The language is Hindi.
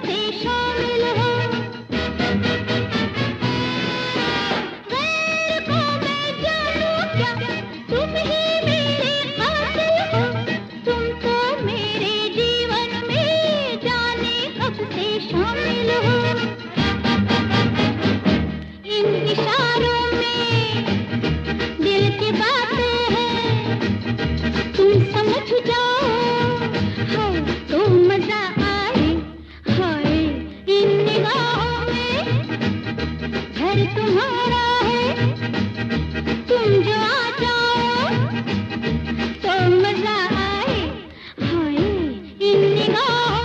से शामिल हो। गैर को मैं जानूं क्या, तुम ही मेरे कातिल हो। तुम तो मेरे जीवन में जाने कब से शामिल हो। इन इशारों में दिल की बातें हैं, तुम समझ जाओ, हाय तो मजा आए। हाय इन निगाहों में घर तुम्हारा है, तुम जो आ जाओ तो मजा आए। हाय इन निगाहों